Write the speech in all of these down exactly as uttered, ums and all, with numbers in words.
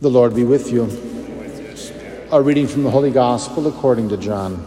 The Lord be with you. A reading from the Holy Gospel according to John.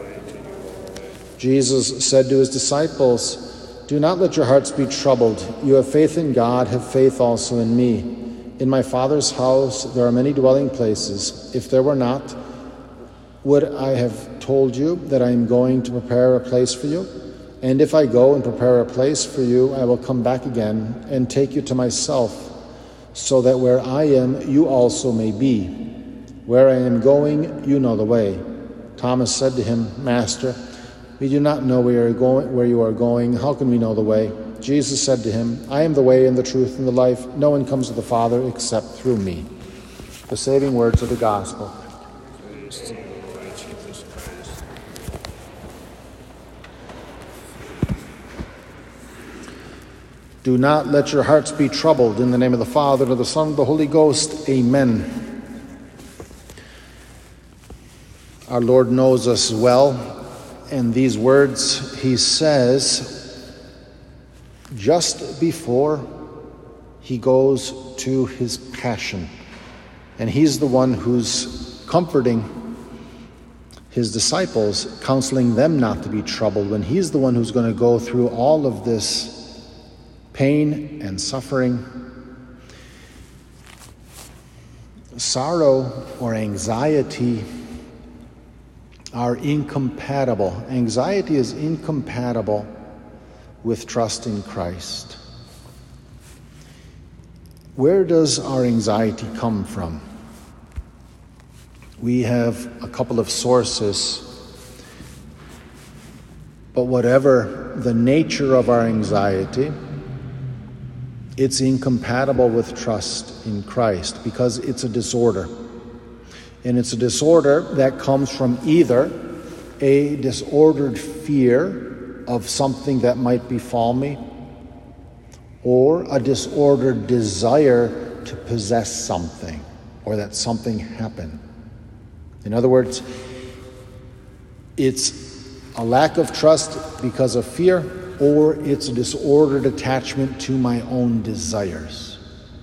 Jesus said to his disciples, "Do not let your hearts be troubled. You have faith in God, have faith also in me. In my Father's house there are many dwelling places. If there were not, would I have told you that I am going to prepare a place for you? And if I go and prepare a place for you, I will come back again and take you to myself, so that where I am, you also may be. Where I am going, you know the way." Thomas said to him, "Master, we do not know where you are going. Where you are going. How can we know the way?" Jesus said to him, "I am the way and the truth and the life. No one comes to the Father except through me." The saving words of the gospel. Do not let your hearts be troubled. In the name of the Father, and of the Son, and of the Holy Ghost. Amen. Our Lord knows us well, and these words he says just before he goes to his passion. And he's the one who's comforting his disciples, counseling them not to be troubled, when he's the one who's going to go through all of this pain and suffering. Sorrow or anxiety are incompatible. Anxiety is incompatible with trust in Christ. Where does our anxiety come from? We have a couple of sources, but whatever the nature of our anxiety, it's incompatible with trust in Christ because it's a disorder. And it's a disorder that comes from either a disordered fear of something that might befall me, or a disordered desire to possess something, or that something happen. In other words, it's a lack of trust because of fear, or it's a disordered attachment to my own desires.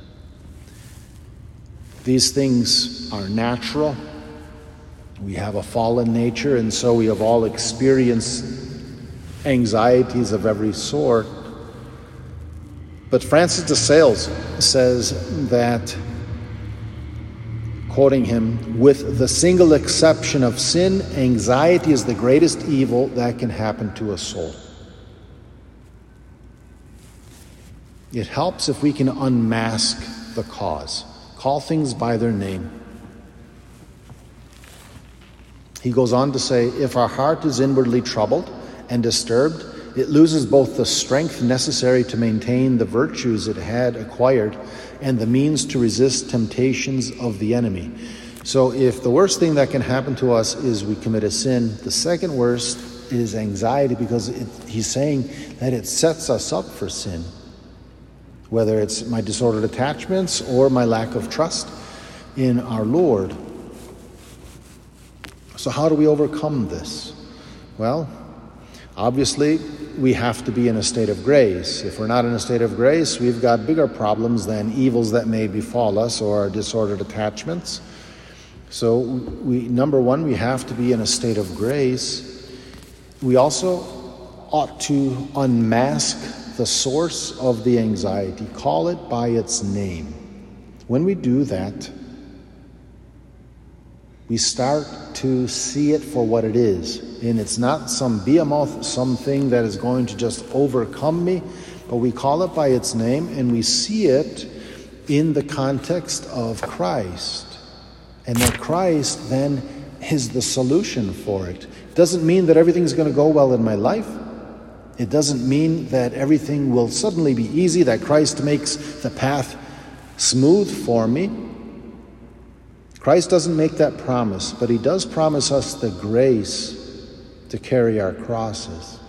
These things are natural. We have a fallen nature, and so we have all experienced anxieties of every sort. But Francis de Sales says that, quoting him, "With the single exception of sin, anxiety is the greatest evil that can happen to a soul." It helps if we can unmask the cause, call things by their name. He goes on to say, if our heart is inwardly troubled and disturbed, it loses both the strength necessary to maintain the virtues it had acquired and the means to resist temptations of the enemy. So if the worst thing that can happen to us is we commit a sin, the second worst is anxiety, because it, he's saying that it sets us up for sin. Whether it's my disordered attachments or my lack of trust in our Lord. So how do we overcome this? Well, obviously, we have to be in a state of grace. If we're not in a state of grace, we've got bigger problems than evils that may befall us or our disordered attachments. So, we, number one, we have to be in a state of grace. We also ought to unmask the source of the anxiety, call it by its name. When we do that, we start to see it for what it is. And it's not some behemoth, something that is going to just overcome me, but we call it by its name and we see it in the context of Christ. And that Christ then is the solution for it. It doesn't mean that everything's going to go well in my life. It doesn't mean that everything will suddenly be easy, that Christ makes the path smooth for me. Christ doesn't make that promise, but he does promise us the grace to carry our crosses.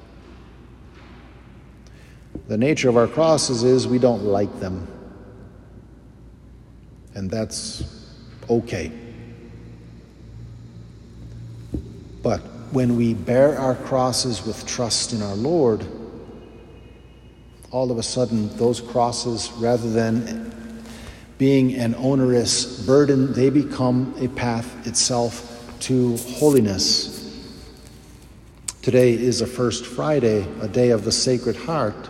The nature of our crosses is we don't like them. And that's okay. But when we bear our crosses with trust in our Lord, all of a sudden those crosses, rather than being an onerous burden, they become a path itself to holiness. Today is a First Friday, a day of the Sacred Heart.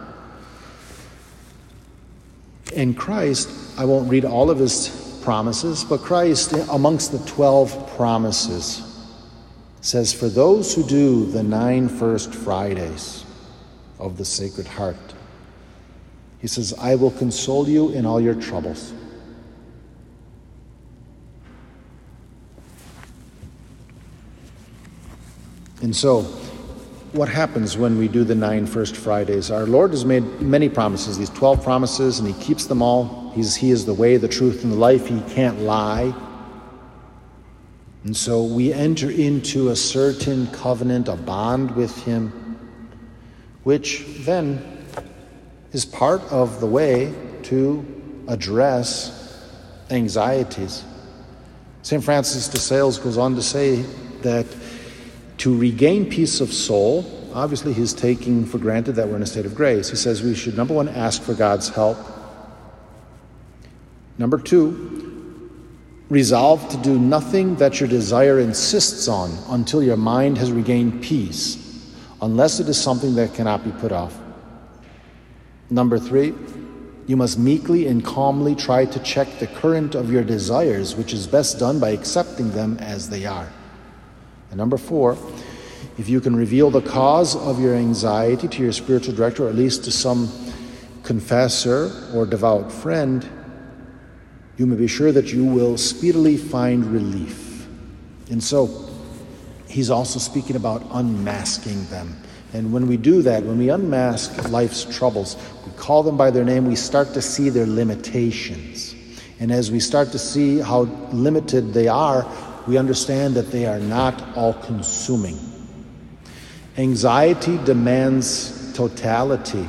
In Christ, I won't read all of his promises, but Christ, amongst the twelve promises, says, for those who do the nine First Fridays of the Sacred Heart, he says, I will console you in all your troubles. And so, what happens when we do the nine First Fridays? Our Lord has made many promises, these twelve promises, and he keeps them all. He's, he is the way, the truth, and the life. He can't lie. And so we enter into a certain covenant, a bond with him, which then is part of the way to address anxieties. Saint Francis de Sales goes on to say that to regain peace of soul, obviously he's taking for granted that we're in a state of grace. He says we should, number one, ask for God's help. Number two, resolve to do nothing that your desire insists on until your mind has regained peace, unless it is something that cannot be put off. Number three, you must meekly and calmly try to check the current of your desires, which is best done by accepting them as they are. And number four, if you can reveal the cause of your anxiety to your spiritual director, or at least to some confessor or devout friend, you may be sure that you will speedily find relief. And so, he's also speaking about unmasking them. And when we do that, when we unmask life's troubles, we call them by their name, we start to see their limitations. And as we start to see how limited they are, we understand that they are not all-consuming. Anxiety demands totality.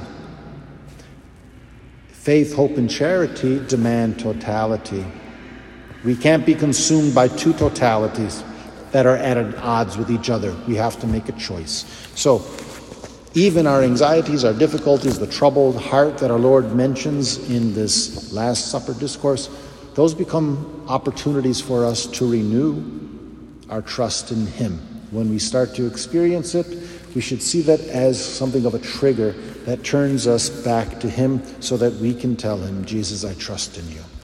Faith, hope, and charity demand totality. We can't be consumed by two totalities that are at odds with each other. We have to make a choice. So, even our anxieties, our difficulties, the troubled heart that our Lord mentions in this Last Supper discourse, those become opportunities for us to renew our trust in him. When we start to experience it, we should see that as something of a trigger that turns us back to him so that we can tell him, Jesus, I trust in you.